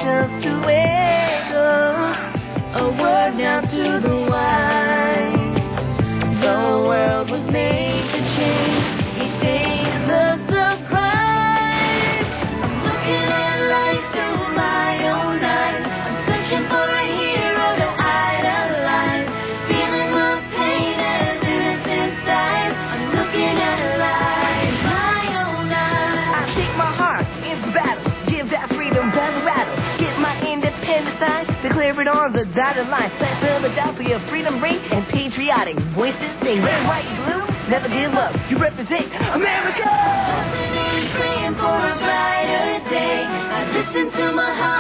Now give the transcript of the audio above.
chance to echo a word down to the wise. The world was made to change. Each day is a surprise. I'm looking at life through my own eyes. I'm searching for a hero to idolize. Feeling the pain as innocent sighs. I'm looking at life, my own eyes. I take my heart into battle. Give that freedom rattle rattle. Get my independent sign. Declare it on the dotted line. Plant Philadelphia, freedom ring, and patriotic voices sing. Red, white, blue, never give up. You represent America. Hoping and praying for a brighter day. I listen to my heart.